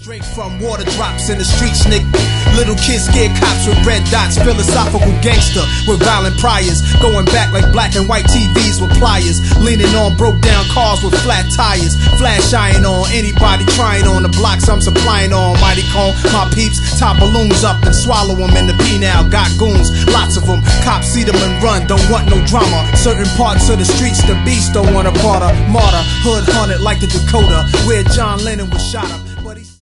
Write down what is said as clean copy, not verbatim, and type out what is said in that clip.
Drink from water drops in the streets, nigga. Little kids scared cops with red dots. Philosophical gangster with violent priors. Going back like black and white TVs with pliers. Leaning on broke down cars with flat tires. Flash iron on anybody trying on the blocks I'm supplying on. Mighty cone, my peeps tie balloons up and swallow them in the P now. Got goons, lots of them. Cops see them and run, don't want no drama. Certain parts of the streets, the beast don't want a part of. Martyr, hood haunted like the Dakota, where John Lennon was shot up.